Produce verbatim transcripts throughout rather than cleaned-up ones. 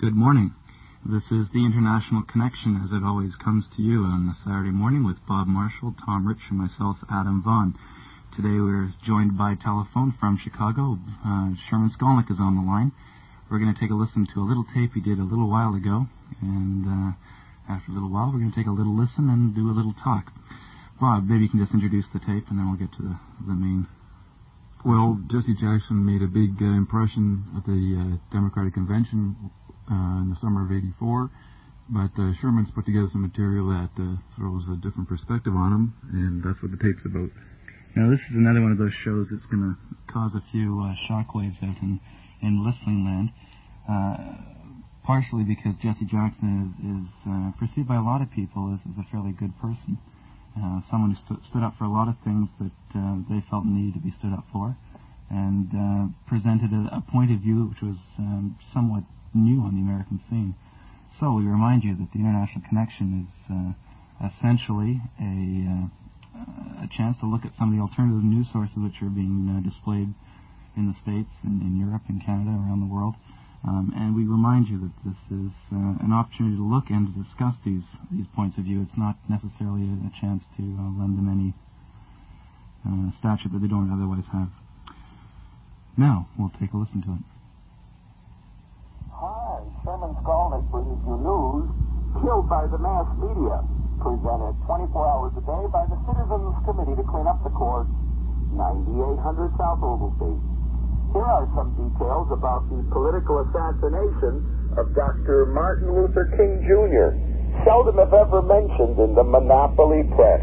Good morning. This is the International Connection, as it always comes to you on a Saturday morning with Bob Marshall, Tom Rich, and myself, Adam Vaughn. Today we're joined by telephone from Chicago. Uh, Sherman Skolnick is on the line. We're going to take a listen to a little tape he did a little while ago, and uh, after a little while we're going to take a little listen and do a little talk. Bob, maybe you can just introduce the tape, and then we'll get to the, the main... Well, Jesse Jackson made a big uh, impression at the uh, Democratic Convention uh, in the summer of eighty-four, but uh, Sherman's put together some material that uh, throws a different perspective on him, and that's what the tape's about. Now, this is another one of those shows that's going to cause a few uh, shockwaves out in, in listening land, uh, partially because Jesse Jackson is, is uh, perceived by a lot of people as, as a fairly good person. Uh, someone who st- stood up for a lot of things that uh, they felt needed to be stood up for, and uh, presented a, a point of view which was um, somewhat new on the American scene. So we remind you that the International Connection is uh, essentially a, uh, a chance to look at some of the alternative news sources which are being uh, displayed in the States, and in Europe, in Canada, around the world. Um, and we remind you that this is uh, an opportunity to look and to discuss these these points of view. It's not necessarily a, a chance to uh, lend them any uh, stature that they don't otherwise have. Now, we'll take a listen to it. Hi, Sherman Skolnick brings you news killed by the mass media, presented twenty-four hours a day by the Citizens Committee to Clean Up the Court, ninety-eight hundred South Oglesby. Here are some details about the political assassination of Doctor Martin Luther King Junior Seldom if ever mentioned in the monopoly press.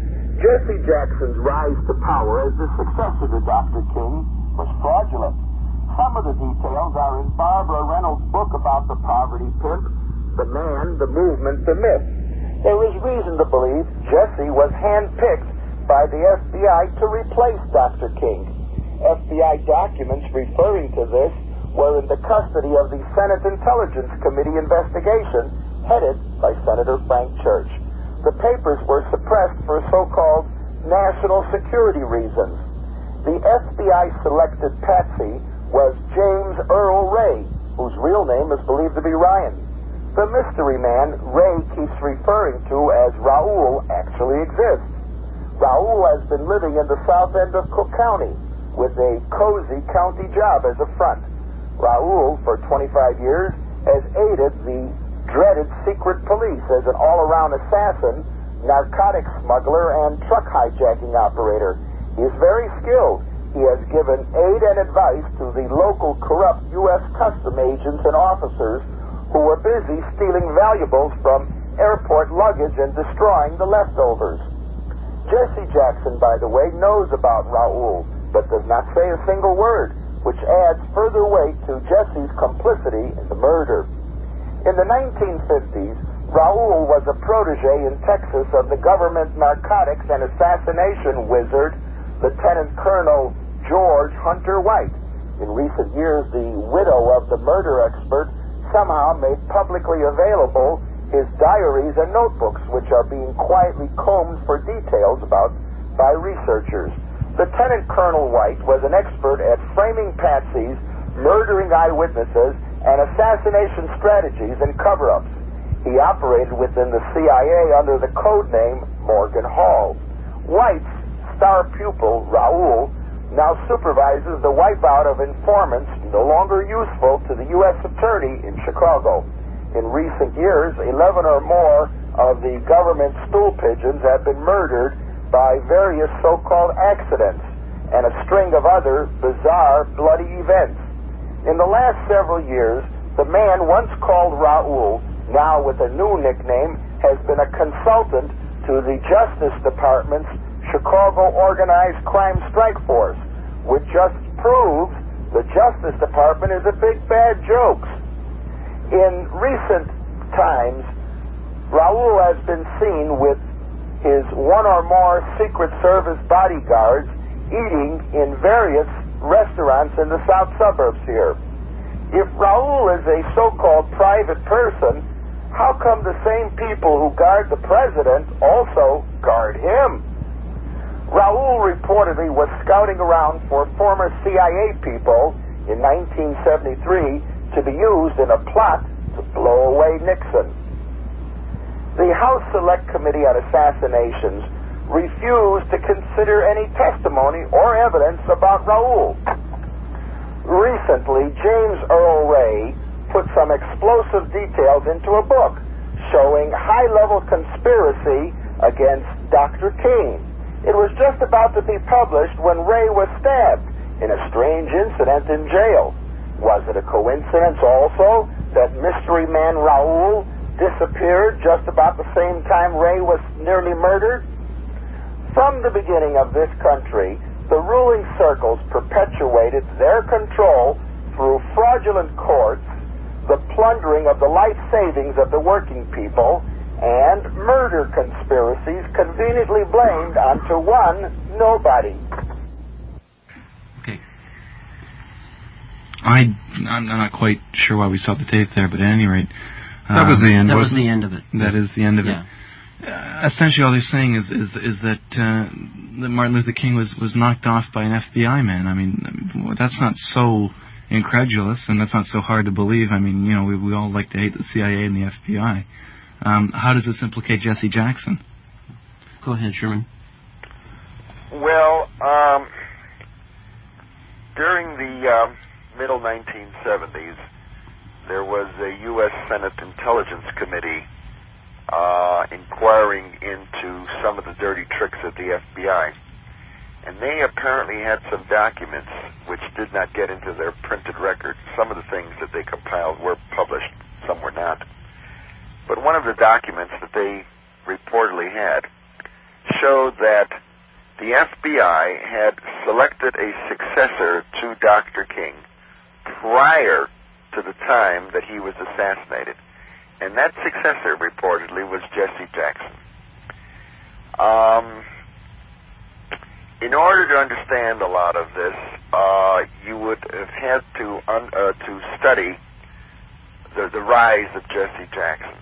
Jesse Jackson's rise to power as the successor to Doctor King was fraudulent. Some of the details are in Barbara Reynolds' book about the poverty pimp, The Man, the Movement, the Myth. There is reason to believe Jesse was handpicked by the F B I to replace Doctor King. F B I documents referring to this were in the custody of the Senate Intelligence Committee investigation headed by Senator Frank Church. The papers were suppressed for so-called national security reasons. The F B I selected patsy was James Earl Ray, whose real name is believed to be Ryan. The mystery man Ray keeps referring to as Raoul actually exists. Raoul has been living in the south end of Cook County with a cozy county job as a front. Raoul, for twenty-five years, has aided the dreaded secret police as an all-around assassin, narcotics smuggler, and truck hijacking operator. He is very skilled. He has given aid and advice to the local corrupt U S custom agents and officers who were busy stealing valuables from airport luggage and destroying the leftovers. Jesse Jackson, by the way, knows about Raoul, but does not say a single word, which adds further weight to Jesse's complicity in the murder. In the nineteen fifties, Raoul was a protege in Texas of the government narcotics and assassination wizard, Lieutenant Colonel George Hunter White. In recent years, the widow of the murder expert somehow made publicly available his diaries and notebooks, which are being quietly combed for details about by researchers. Lieutenant Colonel White was an expert at framing patsies, murdering eyewitnesses, and assassination strategies and cover-ups. He operated within the C I A under the code name Morgan Hall. White's star pupil, Raoul, now supervises the wipeout of informants no longer useful to the U S Attorney in Chicago. In recent years, eleven or more of the government stool pigeons have been murdered by various so-called accidents and a string of other bizarre, bloody events. In the last several years, the man once called Raoul, now with a new nickname, has been a consultant to the Justice Department's Chicago Organized Crime Strike Force, which just proves the Justice Department is a big bad joke. In recent times, Raoul has been seen with his one or more Secret Service bodyguards eating in various restaurants in the south suburbs here. If Raoul is a so-called private person, how come the same people who guard the president also guard him? Raoul reportedly was scouting around for former C I A people in nineteen seventy-three to be used in a plot to blow away Nixon. The House Select Committee on Assassinations refused to consider any testimony or evidence about Raoul. Recently, James Earl Ray put some explosive details into a book showing high-level conspiracy against Doctor King. It was just about to be published when Ray was stabbed in a strange incident in jail. Was it a coincidence also that mystery man Raoul disappeared just about the same time Ray was nearly murdered? From the beginning of this country, the ruling circles perpetuated their control through fraudulent courts, the plundering of the life savings of the working people, and murder conspiracies conveniently blamed onto one nobody. Okay. I, I'm not quite sure why we stopped the tape there, but at any rate... That was the end, That was wasn't the end of it. That is the end of Yeah. it. Uh, essentially, all they're saying is is, is that uh, that Martin Luther King was, was knocked off by an F B I man. I mean, that's not so incredulous, and that's not so hard to believe. I mean, you know, we, we all like to hate the C I A and the F B I. Um, how does this implicate Jesse Jackson? Go ahead, Sherman. Well, um, during the um, middle nineteen seventies, there was a U S Senate Intelligence Committee uh, inquiring into some of the dirty tricks of the F B I. And they apparently had some documents which did not get into their printed record. Some of the things that they compiled were published, some were not. But one of the documents that they reportedly had showed that the F B I had selected a successor to Doctor King prior to the time that he was assassinated. And that successor, reportedly, was Jesse Jackson. Um, in order to understand a lot of this, uh, you would have had to un- uh, to study the, the rise of Jesse Jackson.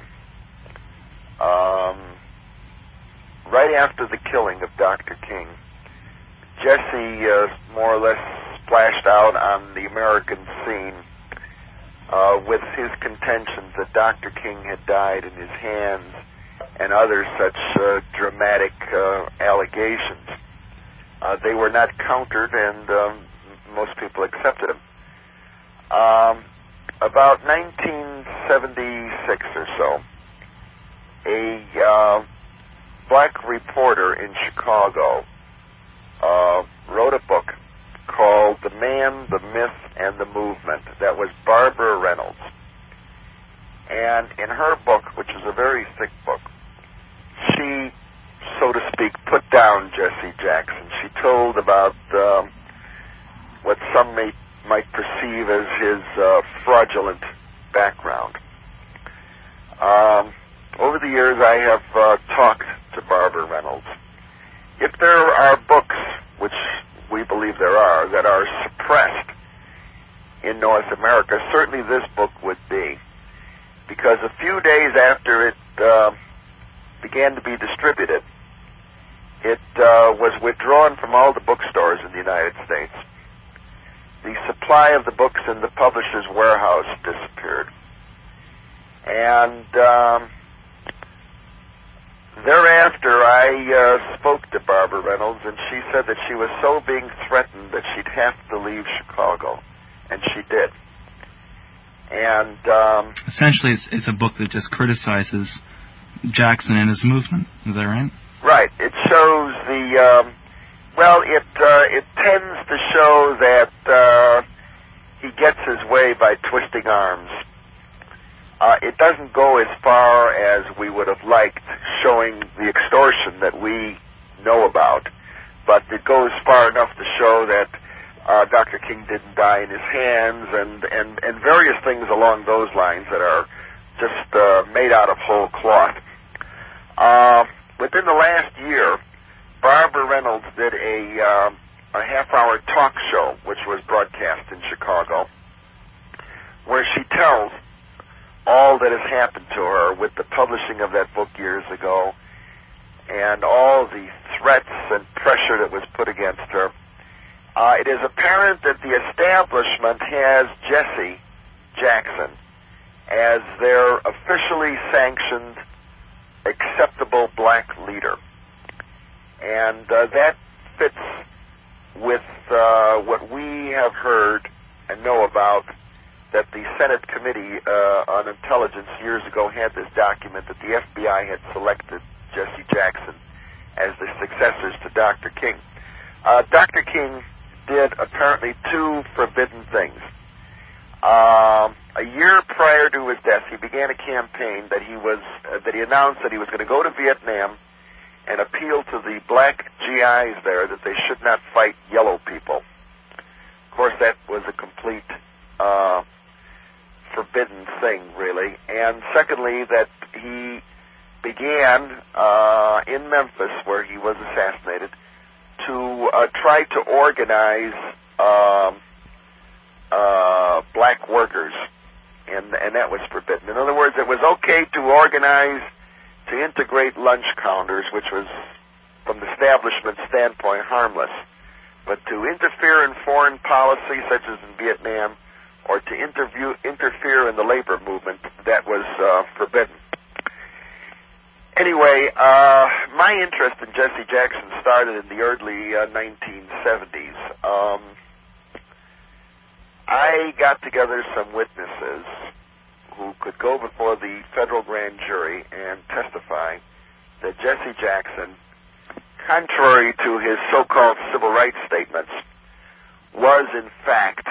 Um, right after the killing of Doctor King, Jesse uh, more or less splashed out on the American scene Uh, with his contentions that Doctor King had died in his hands and other such uh, dramatic uh, allegations. Uh, they were not countered, and um, most people accepted them. Um, about nineteen seventy-six or so, a uh, black reporter in Chicago uh, wrote a book called The Man, the Myth, and the Movement. That was Barbara Reynolds. And in her book, which is a very thick book, she, so to speak, put down Jesse Jackson. She told about um, what some may, might perceive as his uh, fraudulent background. Um, over the years, I have uh, talked to Barbara Reynolds. If there are books, which we believe there are, that are suppressed in North America, certainly this book would be. Because a few days after it uh, began to be distributed, it uh, was withdrawn from all the bookstores in the United States. The supply of the books in the publisher's warehouse disappeared. And um, thereafter, I uh, spoke to Barbara Reynolds, and she said that she was so being threatened that she'd have to leave Chicago, and she did. And um, essentially, it's, it's a book that just criticizes Jackson and his movement. Is that right? Right. It shows the um, well. It uh, it tends to show that uh, he gets his way by twisting arms. Uh, it doesn't go as far as we would have liked, showing the extortion that we know about, but it goes far enough to show that uh, Doctor King didn't die in his hands, and, and, and various things along those lines that are just uh, made out of whole cloth. Uh, within the last year, Barbara Reynolds did a, uh, a half-hour talk show, which was broadcast in Chicago, where she tells all that has happened to her with the publishing of that book years ago and all the threats and pressure that was put against her. Uh, it is apparent that the establishment has Jesse Jackson as their officially sanctioned, acceptable black leader. And uh, that fits with uh, what we have heard and know about, that the Senate Committee uh, on Intelligence years ago had this document that the F B I had selected Jesse Jackson as the successors to Doctor King. Uh, Doctor King did apparently two forbidden things. Uh, a year prior to his death, he began a campaign that he was uh, that he announced that he was going to go to Vietnam and appeal to the black G Is there that they should not fight yellow people. Of course, that was a complete uh, forbidden thing, really. And secondly, that he began uh, in Memphis, where he was assassinated, to uh, try to organize uh, uh, black workers, and and that was forbidden. In other words, it was okay to organize, to integrate lunch counters, which was, from the establishment standpoint, harmless. But to interfere in foreign policy, such as in Vietnam, or to interview, interfere in the labor movement, that was uh, forbidden. Anyway, uh, my interest in Jesse Jackson started in the early uh, nineteen seventies. Um, I got together some witnesses who could go before the federal grand jury and testify that Jesse Jackson, contrary to his so-called civil rights statements, was in fact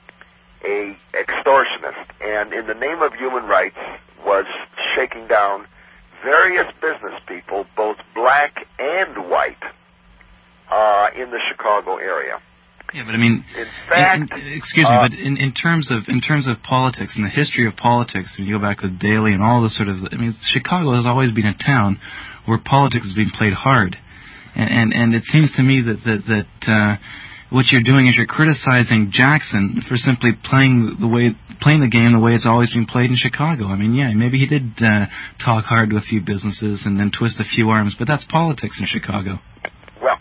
a extortionist, and in the name of human rights was shaking down various business people, both black and white, uh, in the Chicago area. Yeah, but I mean, in fact, in, in, excuse me, uh, but in, in terms of in terms of politics and the history of politics, and you go back with Daley and all this sort of, I mean, Chicago has always been a town where politics has been played hard, and and, and it seems to me that that that uh, what you're doing is you're criticizing Jackson for simply playing the way playing the game the way it's always been played in Chicago. I mean, yeah, maybe he did uh, talk hard to a few businesses and then twist a few arms, but that's politics in Chicago. Well,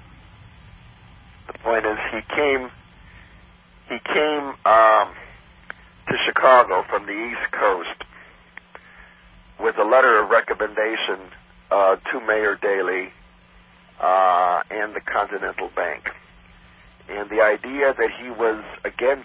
the point is, he came he came um, to Chicago from the East Coast with a letter of recommendation uh, to Mayor Daley uh, and the Continental Bank. And the idea that he was against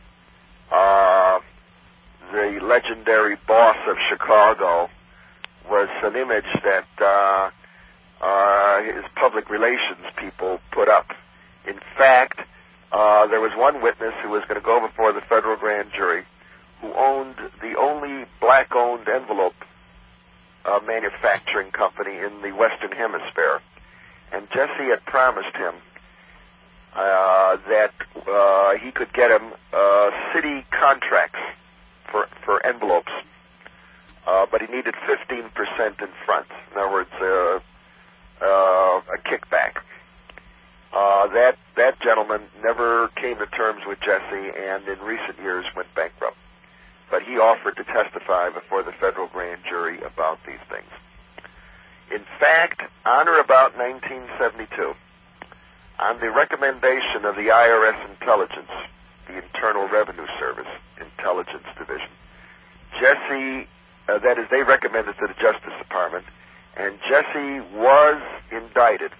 uh, the legendary boss of Chicago was an image that uh, uh, his public relations people put up. In fact, uh, there was one witness who was going to go before the federal grand jury who owned the only black-owned envelope uh, manufacturing company in the Western Hemisphere. And Jesse had promised him Uh, that uh, he could get him uh, city contracts for for envelopes, uh, but he needed fifteen percent in front. In other words, uh, uh, a kickback. Uh, that that gentleman never came to terms with Jesse, and in recent years went bankrupt. But he offered to testify before the federal grand jury about these things. In fact, on or about nineteen seventy-two. On the recommendation of the I R S Intelligence, the Internal Revenue Service Intelligence Division, Jesse, uh, that is, they recommended to the Justice Department, and Jesse was indicted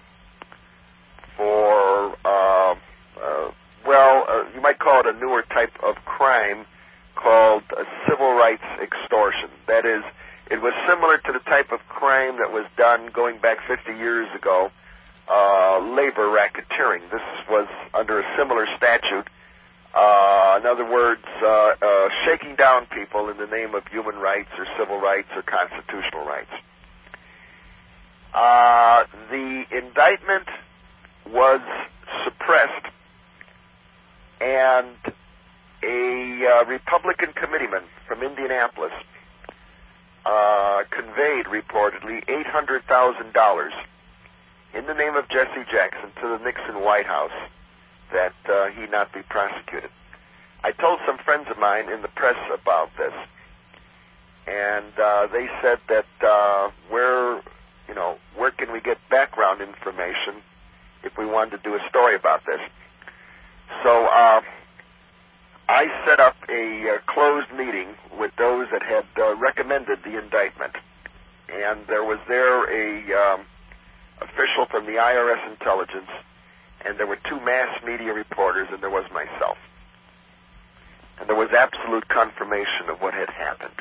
for, uh, uh, well, uh, you might call it a newer type of crime called uh, civil rights extortion. That is, it was similar to the type of crime that was done going back fifty years ago, Uh, labor racketeering. This was under a similar statute. Uh, in other words, uh, uh, shaking down people in the name of human rights or civil rights or constitutional rights. Uh, the indictment was suppressed, and a uh, Republican committeeman from Indianapolis uh, conveyed, reportedly, eight hundred thousand dollars in the name of Jesse Jackson to the Nixon White House that uh, he not be prosecuted. I told some friends of mine in the press about this, and uh, they said that uh, where, you know, where can we get background information if we wanted to do a story about this? So uh, I set up a uh, closed meeting with those that had uh, uh, recommended the indictment. And there was there a um, official from the I R S intelligence, and there were two mass media reporters, and there was myself. And there was absolute confirmation of what had happened.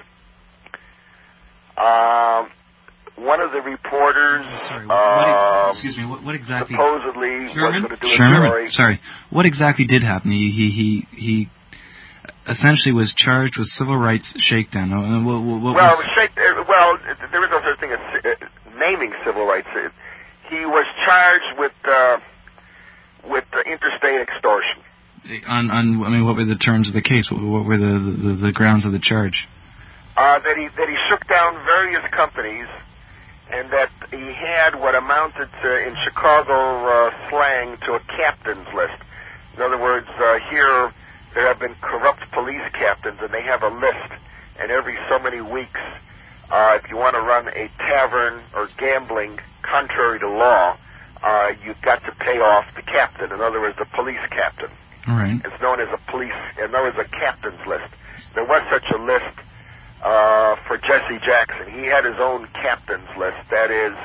Um, one of the reporters, oh, sorry, what, what, um, excuse me, what, what exactly? supposedly Sherman? was going to do Sherman? a story. Sorry, what exactly did happen? He he he, he essentially was charged with civil rights shakedown. Uh, what, what well, was... shake, uh, well, there is no such thing as uh, naming civil rights. He was charged with uh, with uh, interstate extortion. On on, I mean, what were the terms of the case? What, what were the, the the grounds of the charge? Uh, that he that he shook down various companies, and that he had what amounted to, in Chicago uh, slang, to a captain's list. In other words, uh, here there have been corrupt police captains, and they have a list. And every so many weeks, uh, if you want to run a tavern or gambling contrary to law, uh, you've got to pay off the captain. In other words, the police captain. All right. It's known as a police. In other words, a captain's list. There was such a list. Uh, for Jesse Jackson. He had his own captain's list. That is,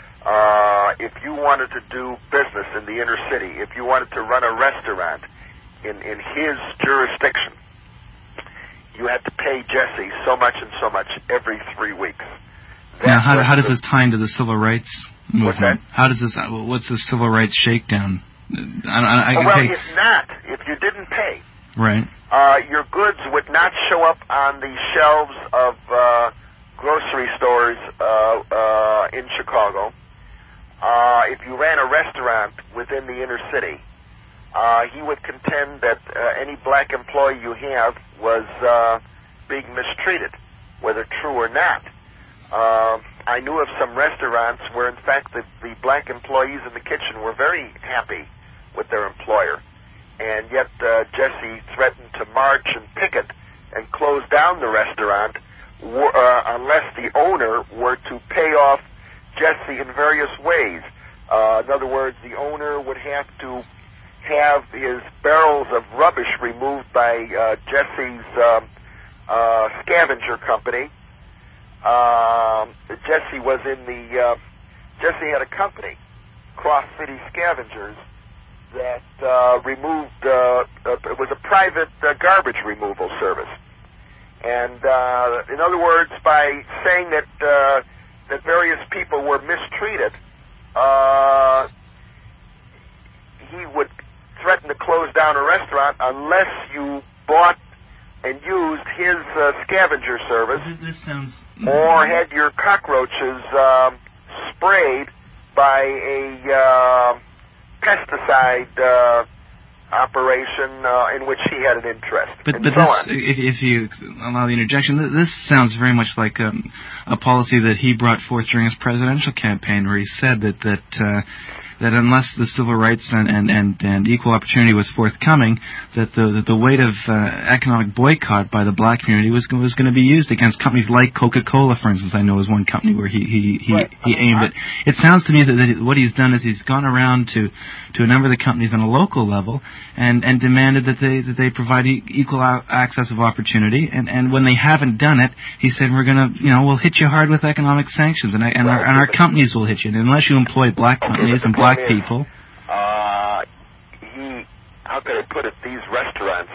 uh, if you wanted to do business in the inner city, if you wanted to run a restaurant in, in his jurisdiction, you had to pay Jesse so much and so much every three weeks. That now, how, how does the, this tie into the civil rights movement? What's that? How does this? What's the civil rights shakedown? I, I, I can well, take... if not, if you didn't pay, right. Uh, your goods would not show up on the shelves of uh, grocery stores uh, uh, in Chicago. Uh, if you ran a restaurant within the inner city, uh, he would contend that uh, any black employee you have was uh, being mistreated, whether true or not. Uh, I knew of some restaurants where, in fact, the, the black employees in the kitchen were very happy with their employer. And yet uh, Jesse threatened to march and picket and close down the restaurant uh, unless the owner were to pay off Jesse in various ways. Uh, in other words, the owner would have to have his barrels of rubbish removed by uh, Jesse's um, uh, scavenger company. Uh, Jesse was in the... Uh, Jesse had a company, Cross City Scavengers, that uh, removed, uh, uh, it was a private uh, garbage removal service. And uh, in other words, by saying that uh, that various people were mistreated, uh, he would threaten to close down a restaurant unless you bought and used his uh, scavenger service, this, this sounds... or had your cockroaches um, sprayed by a... Uh, pesticide uh, operation uh, in which he had an interest, but, and but so this, on. If, if you allow the interjection, this sounds very much like um, a policy that he brought forth during his presidential campaign, where he said that that uh, that unless the civil rights and, and, and, and equal opportunity was forthcoming, that the that the weight of uh, economic boycott by the black community was was going to be used against companies like Coca-Cola, for instance. I know is one company where he he he, right. he aimed it. It sounds to me that, that what he's done is he's gone around to to a number of the companies on a local level and and demanded that they that they provide e- equal access of opportunity. And and when they haven't done it, he said, we're going to you know we'll hit you hard with economic sanctions, and and, right. our, and our companies will hit you, and unless you employ black companies and black is, people. Uh, he, how could I put it? These restaurants,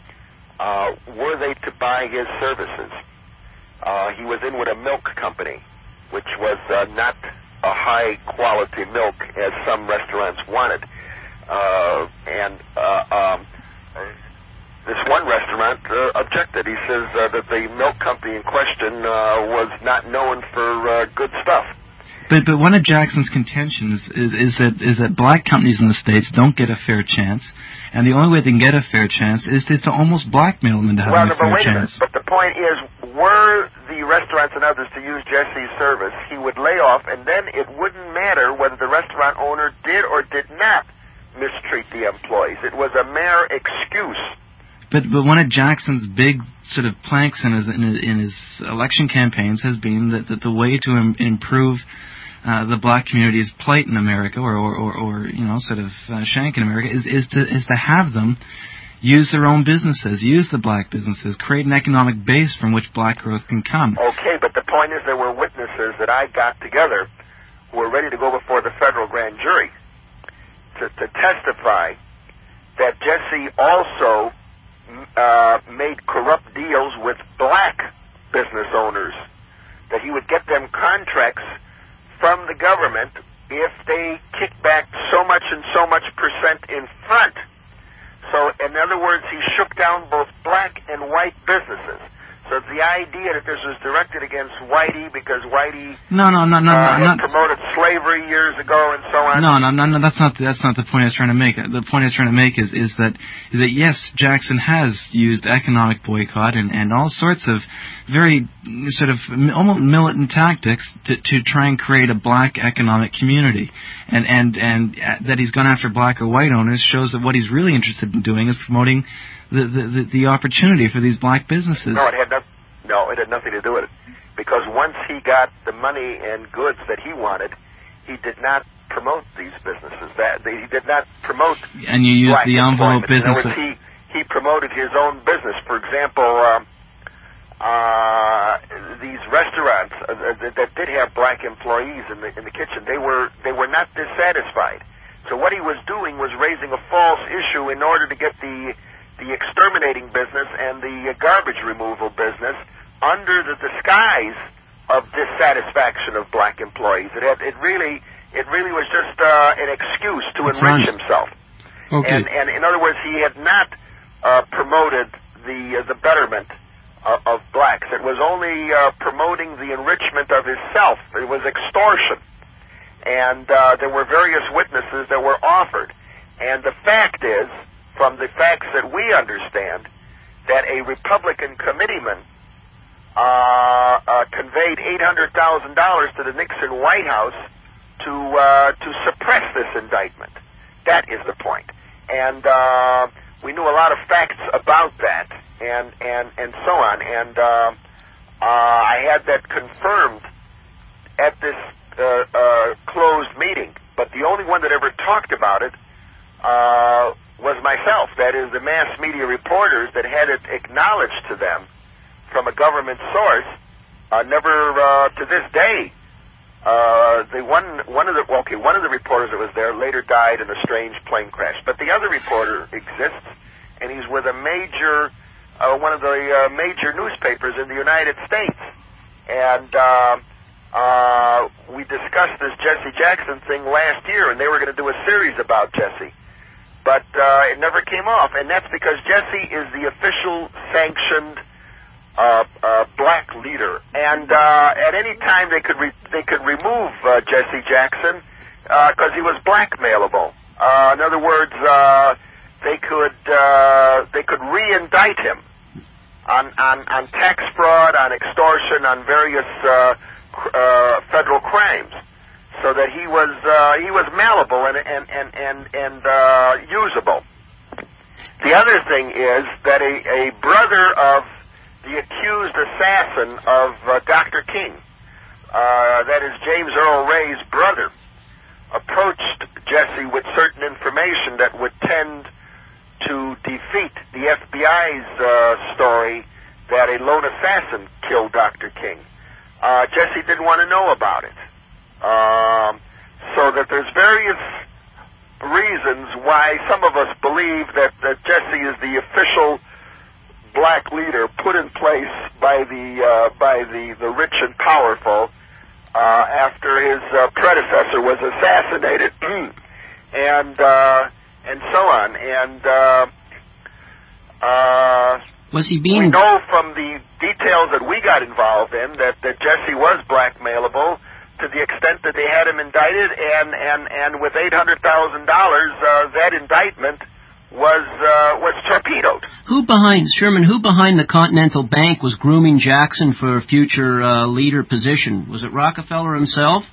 uh, were they to buy his services? Uh, he was in with a milk company, which was uh, not a high quality milk as some restaurants wanted, uh, and uh, um, this one restaurant uh, objected. He says uh, that the milk company in question uh, was not known for uh, good stuff. But but one of Jackson's contentions is, is that is that black companies in the States don't get a fair chance, and the only way they can get a fair chance is to, to almost blackmail them into having well, a fair but wait chance. A minute. But the point is, were the restaurants and others to use Jesse's service, he would lay off, and then it wouldn't matter whether the restaurant owner did or did not mistreat the employees. It was a mere excuse. But but one of Jackson's big sort of planks in his in his, in his election campaigns has been that, that the way to im- improve Uh, the black community's plight in America, or, or, or, or you know, sort of uh, shank in America, is, is to is to have them use their own businesses, use the black businesses, create an economic base from which black growth can come. Okay, but the point is there were witnesses that I got together who were ready to go before the federal grand jury to, to testify that Jesse also uh, made corrupt deals with black business owners, that he would get them contracts from the government if they kicked back so much and so much percent in front. So, in other words, he shook down both black and white businesses. So the idea that this was directed against Whitey because Whitey no, no, no, no, uh, no, had promoted slavery years ago and so on. No, no, no, no. That's not that's not the point I was trying to make. The point I was trying to make is is that is that yes, Jackson has used economic boycott and, and all sorts of very sort of almost militant tactics to to try and create a black economic community, and and and that he's gone after black or white owners shows that what he's really interested in doing is promoting the the, the, the opportunity for these black businesses. No, it had not, no, it had nothing to do with it, because once he got the money and goods that he wanted, he did not promote these businesses. That he did not promote. And you used the envelope employment. business. In other words, he he promoted his own business. For example, um, uh, these restaurants uh, that, that did have black employees in the in the kitchen, they were they were not dissatisfied. So what he was doing was raising a false issue in order to get the the exterminating business and the garbage removal business under the disguise of dissatisfaction of black employees. It had, it really, it really was just uh, an excuse to That's enrich right. himself. Okay. And, and in other words, he had not uh, promoted the uh, the betterment of, of blacks. It was only uh, promoting the enrichment of himself. It was extortion. And uh, there were various witnesses that were offered. And the fact is, from the facts that we understand, that a Republican committeeman uh, uh, conveyed eight hundred thousand dollars to the Nixon White House to uh, to suppress this indictment. That is the point. And uh, we knew a lot of facts about that, and and, and so on. And uh, uh, I had that confirmed at this uh, uh, closed meeting. But the only one that ever talked about it uh, was myself. That is, the mass media reporters that had it acknowledged to them from a government source uh, never, uh, to this day, uh, the one one of the okay one of the reporters that was there later died in a strange plane crash. But the other reporter exists, and he's with a major uh, one of the uh, major newspapers in the United States. And uh, uh, we discussed this Jesse Jackson thing last year, and they were going to do a series about Jesse. But uh, it never came off, and that's because Jesse is the official sanctioned uh, uh, black leader. And uh, at any time they could re- they could remove uh, Jesse Jackson because uh, he was blackmailable. Uh, in other words, uh, they could uh, they could re-indict him on, on on tax fraud, on extortion, on various uh, cr- uh, federal crimes. So that he was uh, he was malleable and and and and, and uh, usable. The other thing is that a, a brother of the accused assassin of uh, Doctor King, uh, that is James Earl Ray's brother, approached Jesse with certain information that would tend to defeat the F B I's uh, story that a lone assassin killed Doctor King. Uh, Jesse didn't want to know about it. Um, so that there's various reasons why some of us believe that, that Jesse is the official black leader put in place by the uh, by the, the rich and powerful uh, after his uh, predecessor was assassinated, and uh, and so on. And uh, uh, was he being? We know from the details that we got involved in that, that Jesse was blackmailable, to the extent that they had him indicted, and, and, and with eight hundred thousand dollars, uh, that indictment was uh, was torpedoed. Who behind, Sherman, who behind the Continental Bank was grooming Jackson for a future uh, leader position? Was it Rockefeller himself?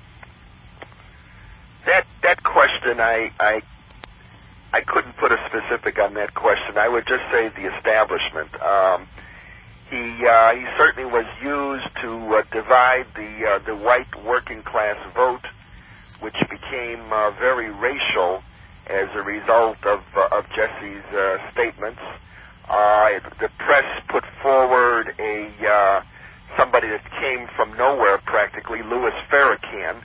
That that question, I, I, I couldn't put a specific on that question. I would just say the establishment. Um, He uh, he certainly was used to uh, divide the uh, the white working class vote, which became uh, very racial as a result of uh, of Jesse's uh, statements. Uh, the press put forward a uh, somebody that came from nowhere, practically, Louis Farrakhan,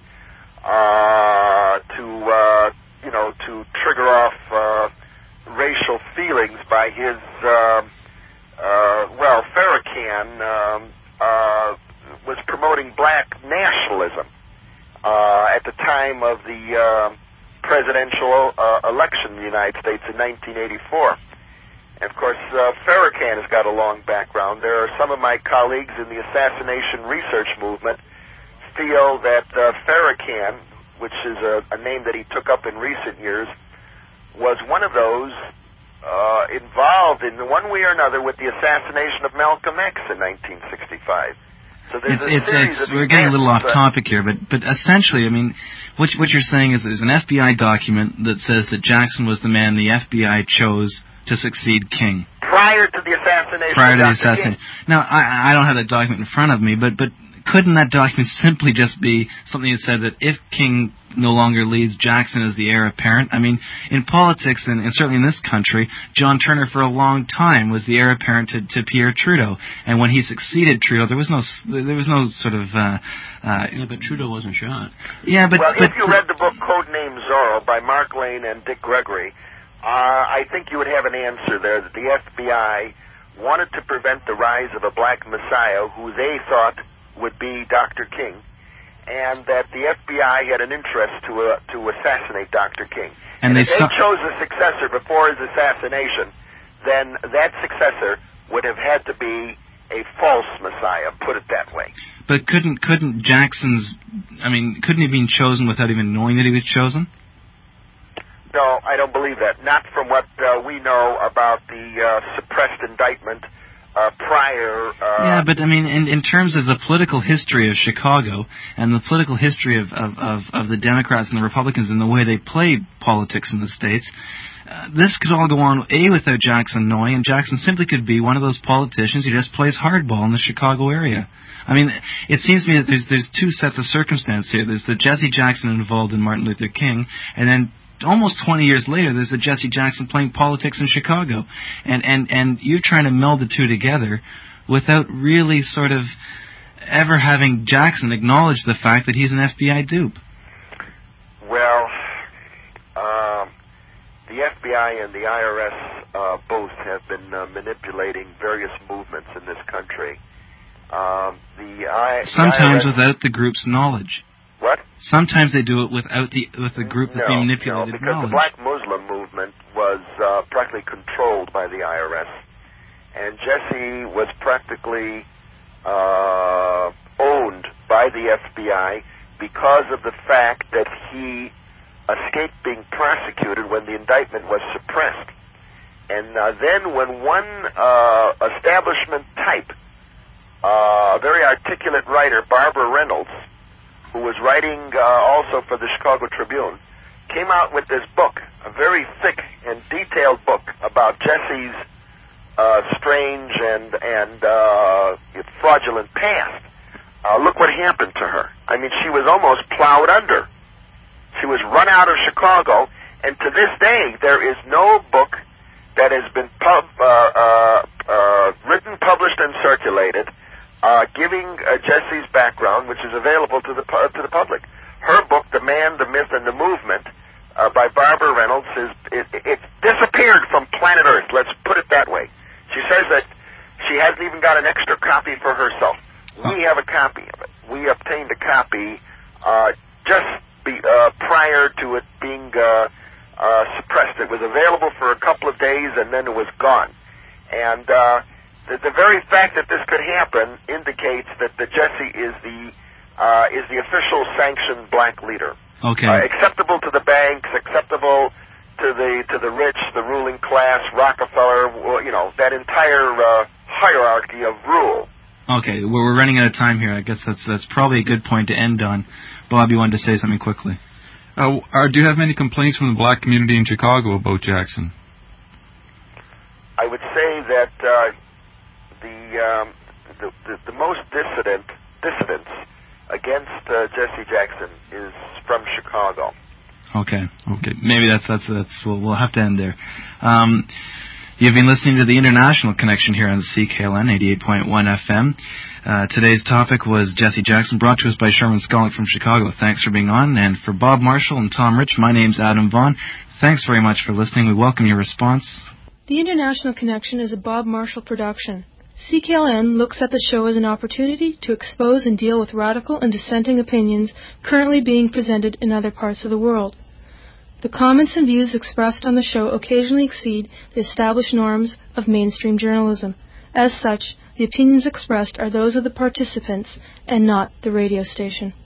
uh, to uh, you know to trigger off uh, racial feelings by his uh, uh, well, Farrakhan um, uh, was promoting black nationalism uh, at the time of the uh, presidential uh, election in the United States in nineteen eighty-four. And, of course, uh, Farrakhan has got a long background. There are some of my colleagues in the assassination research movement feel that uh, Farrakhan, which is a, a name that he took up in recent years, was one of those uh, involved in one way or another with the assassination of Malcolm X in nineteen sixty-five. So there's it's, a it's, series it's, of we're getting a little off events, topic here, but but essentially, I mean, what what you're saying is there's an F B I document that says that Jackson was the man the F B I chose to succeed King. Prior to the assassination Prior to of the assassination. Now, I, I don't have that document in front of me, but, but couldn't that document simply just be something that said that if King no longer leads, Jackson is the heir apparent? I mean, in politics, and, and certainly in this country, John Turner for a long time was the heir apparent to, to Pierre Trudeau. And when he succeeded Trudeau, there was no there was no sort of... Uh, uh, yeah, but Trudeau wasn't shot. Yeah, but... Well, but, if you read the book Codename Zorro by Mark Lane and Dick Gregory, Uh, I think you would have an answer there that the F B I wanted to prevent the rise of a black messiah who they thought would be Doctor King, and that the F B I had an interest to uh, to assassinate Doctor King. And, and they, if so- they chose a successor before his assassination, then that successor would have had to be a false messiah, put it that way. But couldn't couldn't Jackson's... I mean, couldn't he have been chosen without even knowing that he was chosen? No, I don't believe that. Not from what uh, we know about the uh, suppressed indictment uh, prior. Uh, yeah, but I mean, in, in terms of the political history of Chicago and the political history of, of, of, of the Democrats and the Republicans and the way they play politics in the States, uh, this could all go on, A, without Jackson knowing, and Jackson simply could be one of those politicians who just plays hardball in the Chicago area. I mean, it seems to me that there's, there's two sets of circumstances here. There's the Jesse Jackson involved in Martin Luther King, and then almost twenty years later, there's a Jesse Jackson playing politics in Chicago. And, and, and you're trying to meld the two together without really sort of ever having Jackson acknowledge the fact that he's an F B I dupe. Well, um, the F B I and the I R S uh, both have been uh, manipulating various movements in this country. Um, the I, Sometimes the I R S, without the group's knowledge. What? Sometimes they do it without the with the group that's no, being manipulated. No, because knowledge. the Black Muslim movement was uh, practically controlled by the I R S, and Jesse was practically uh, owned by the F B I because of the fact that he escaped being prosecuted when the indictment was suppressed. And uh, then when one uh, establishment type, uh, a very articulate writer, Barbara Reynolds, who was writing uh, also for the Chicago Tribune, came out with this book, a very thick and detailed book about Jesse's uh, strange and and uh, fraudulent past. Uh, look what happened to her. I mean, she was almost plowed under. She was run out of Chicago, and to this day, there is no book that has been pub, uh, uh, uh, written, published, and circulated Uh, giving uh, Jesse's background, which is available to the pu- to the public. Her book, The Man, the Myth, and the Movement, uh, by Barbara Reynolds, is it, it disappeared from planet Earth. Let's put it that way. She says that she hasn't even got an extra copy for herself. We have a copy of it. We obtained a copy uh, just be, uh, prior to it being uh, uh, suppressed. It was available for a couple of days, and then it was gone. And uh, The, the very fact that this could happen indicates that the Jesse is the uh, is the official sanctioned black leader. Okay. Uh, acceptable to the banks, acceptable to the to the rich, the ruling class, Rockefeller, you know, that entire uh, hierarchy of rule. Okay, well, we're running out of time here. I guess that's that's probably a good point to end on. Bob, you wanted to say something quickly. Uh, are, do you have many complaints from the black community in Chicago about Jackson? I would say that uh, the, um, the, the the most dissident dissidents against uh, Jesse Jackson is from Chicago. Okay, okay. Maybe that's that's that's. We'll, we'll have to end there. Um, you've been listening to the International Connection here on C K L N eighty-eight point one F M. Uh, today's topic was Jesse Jackson, brought to us by Sherman Skolnick from Chicago. Thanks for being on. And for Bob Marshall and Tom Rich, my name's Adam Vaughn. Thanks very much for listening. We welcome your response. The International Connection is a Bob Marshall production. C K L N looks at the show as an opportunity to expose and deal with radical and dissenting opinions currently being presented in other parts of the world. The comments and views expressed on the show occasionally exceed the established norms of mainstream journalism. As such, the opinions expressed are those of the participants and not the radio station.